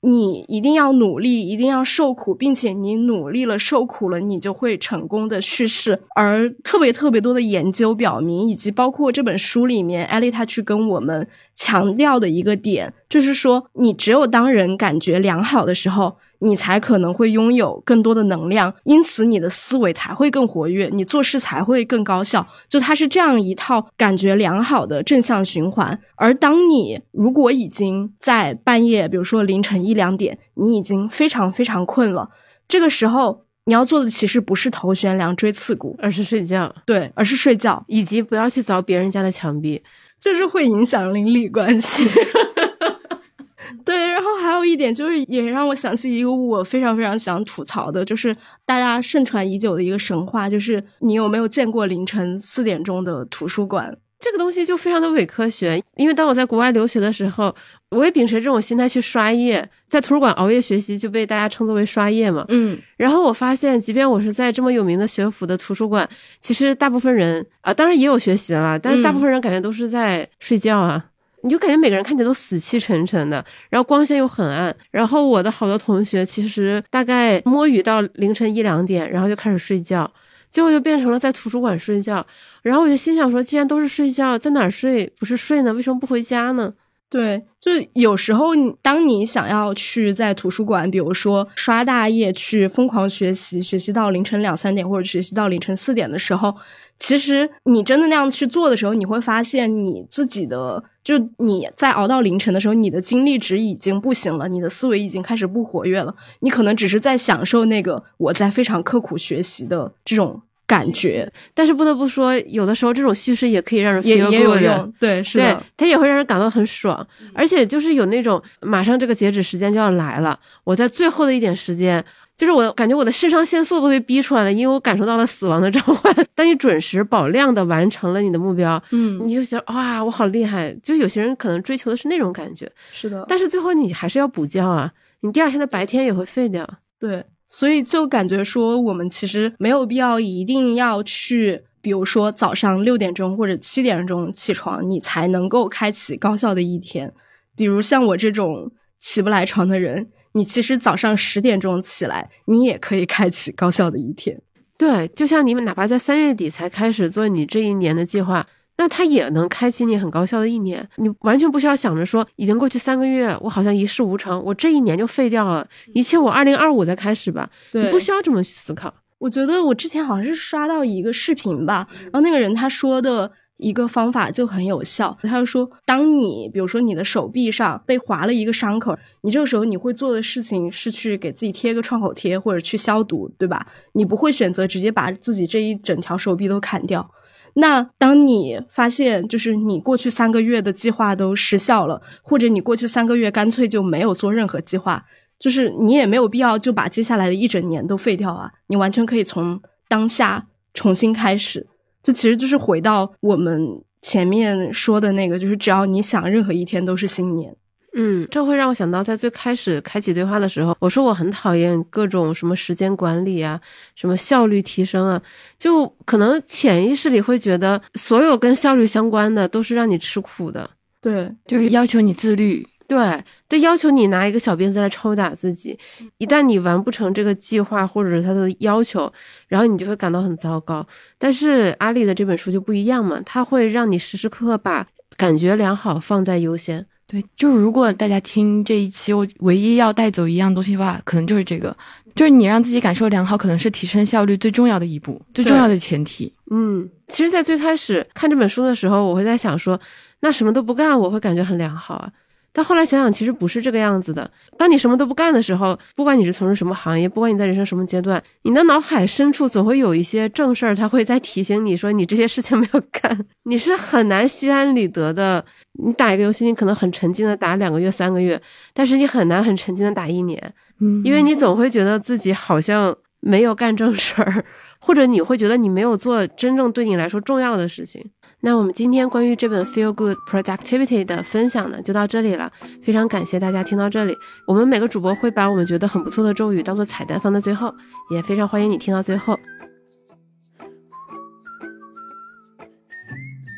你一定要努力，一定要受苦，并且你努力了受苦了你就会成功的叙事。而特别多的研究表明，以及包括这本书里面艾莉她去跟我们强调的一个点，就是说你只有当人感觉良好的时候，你才可能会拥有更多的能量，因此你的思维才会更活跃，你做事才会更高效。就它是这样一套感觉良好的正向循环。而当你如果已经在半夜，比如说凌晨1、2点，你已经非常非常困了，这个时候你要做的其实不是头悬梁锥刺股， 而是睡觉。 对，而是睡觉， 以及不要去凿别人家的墙壁， 就是会影响邻里关系。对，然后还有一点就是也让我想起一个我非常非常想吐槽的，就是大家盛传已久的一个神话，就是你有没有见过凌晨4点钟的图书馆？ 这个东西就非常的伪科学。因为当我在国外留学的时候，我也秉持这种心态去刷夜，在图书馆熬夜学习就被大家称作为刷夜嘛。然后我发现即便我是在这么有名的学府的图书馆，其实大部分人当然也有学习的啦，但是大部分人感觉都是在睡觉啊。你就感觉每个人看起来都死气沉沉的，然后光线又很暗。然后我的好多同学其实大概摸鱼到凌晨1、2点，然后就开始睡觉，结果就变成了在图书馆睡觉。然后我就心想说，既然都是睡觉，在哪儿睡不是睡呢？为什么不回家呢？ 对，就有时候当你想要去在图书馆比如说刷大夜去疯狂学习到凌晨2、3点，或者学习到凌晨4点的时候，其实你真的那样去做的时候，你会发现你自己的，就你在熬到凌晨的时候，你的精力值已经不行了，你的思维已经开始不活跃了，你可能只是在享受那个我在非常刻苦学习的这种感觉。 但是不得不说，有的时候这种叙事也可以让人 feel good， 也有用。对，是的， 对，它也会让人感到很爽。而且就是有那种马上这个截止时间就要来了，我在最后的一点时间，就是我感觉我的肾上腺素都被逼出来了，因为我感受到了死亡的召唤。当你准时保量的完成了你的目标，你就想哇，我好厉害。就有些人可能追求的是那种感觉， 是的， 但是最后你还是要补觉啊，你第二天的白天也会废掉。 对，所以就感觉说我们其实没有必要一定要去比如说早上6点钟或者7点钟起床，你才能够开启高效的一天。比如像我这种起不来床的人，你其实早上10点钟起来，你也可以开启高效的一天。 对，就像你们哪怕在3月底才开始做你这一年的计划，那它也能开启你很高效的一年。你完全不需要想着说已经过去3个月，我好像一事无成，我这一年就废掉了，一切我2025再开始吧。你不需要这么去思考。 我觉得我之前好像是刷到一个视频吧，然后那个人他说的一个方法就很有效。他就说，当你比如说你的手臂上被划了一个伤口，你这个时候你会做的事情是去给自己贴个创口贴或者去消毒，对吧？你不会选择直接把自己这一整条手臂都砍掉。那当你发现就是你过去3个月的计划都失效了，或者你过去3个月干脆就没有做任何计划，就是你也没有必要就把接下来的一整年都废掉啊，你完全可以从当下重新开始。这其实就是回到我们前面说的那个，就是只要你想，任何一天都是新年。 这会让我想到在最开始开启对话的时候，我说我很讨厌各种什么时间管理啊，什么效率提升啊，就可能潜意识里会觉得所有跟效率相关的都是让你吃苦的。 对， 就是要求你自律。 对，要求你拿一个小鞭子来抽打自己，一旦你完不成这个计划或者是他的要求，然后你就会感到很糟糕。但是阿里的这本书就不一样嘛，它会让你时时刻刻把感觉良好放在优先。 对，就是如果大家听这一期，我唯一要带走一样东西的话，可能就是这个，就是你让自己感受良好，可能是提升效率最重要的一步，最重要的前提。 其实在最开始看这本书的时候，我会在想说，那什么都不干我会感觉很良好啊。但后来想想，其实不是这个样子的。当你什么都不干的时候，不管你是从事什么行业，不管你在人生什么阶段，你的脑海深处总会有一些正事儿，它会在提醒你说你这些事情没有干。你是很难心安理得的。你打一个游戏，你可能很沉浸的打2个月、3个月，但是你很难很沉浸的打1年，因为你总会觉得自己好像没有干正事儿，或者你会觉得你没有做真正对你来说重要的事情。那我们今天关于这本 Feel Good Productivity 的分享呢，就到这里了。非常感谢大家听到这里。我们每个主播会把我们觉得很不错的咒语当做彩蛋放在最后，也非常欢迎你听到最后。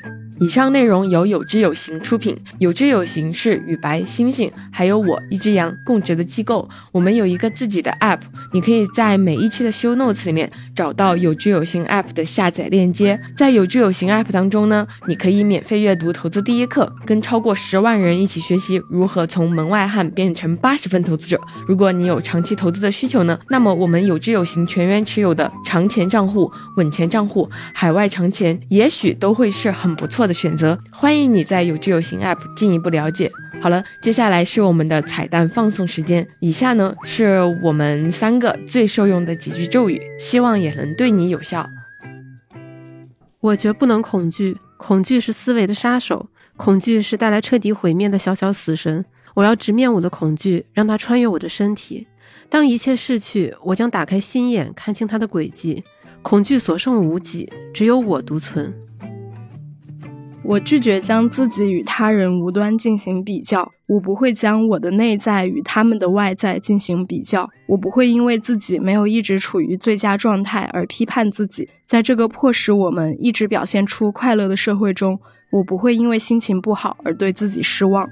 以上内容由有知有行出品，有知有行是宇白、星星还有我一只羊共职的机构。我们有一个自己的 app， 你可以在每一期的 show notes 里面找到有知有行 app 的下载链接。在有知有行 app 当中呢，你可以免费阅读投资第一课，跟超过10万人一起学习如何从门外汉变成80分投资者。如果你有长期投资的需求呢，那么我们有知有行全员持有的长钱账户、稳钱账户、海外长钱也许都会是很不错的选择。欢迎你在有知有行 app 进一步了解。好了，接下来是我们的彩蛋放送时间。以下呢是我们3个最受用的几句咒语，希望也能对你有效。 我绝不能恐惧，恐惧是思维的杀手，恐惧是带来彻底毁灭的小小死神。我要直面我的恐惧，让它穿越我的身体。当一切逝去，我将打开心眼，看清它的轨迹。恐惧所剩无几，只有我独存。 我拒绝将自己与他人无端进行比较，我不会将我的内在与他们的外在进行比较，我不会因为自己没有一直处于最佳状态而批判自己。在这个迫使我们一直表现出快乐的社会中，我不会因为心情不好而对自己失望。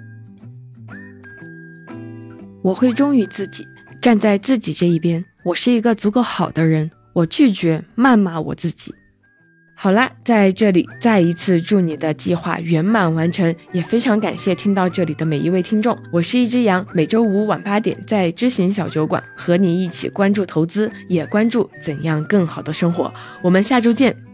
我会忠于自己，站在自己这一边。我是一个足够好的人，我拒绝谩骂我自己。好啦，在这里再一次祝你的计划圆满完成，也非常感谢听到这里的每一位听众。我是一只羊，每周五晚8点在知行小酒馆和你一起关注投资，也关注怎样更好的生活。我们下周见。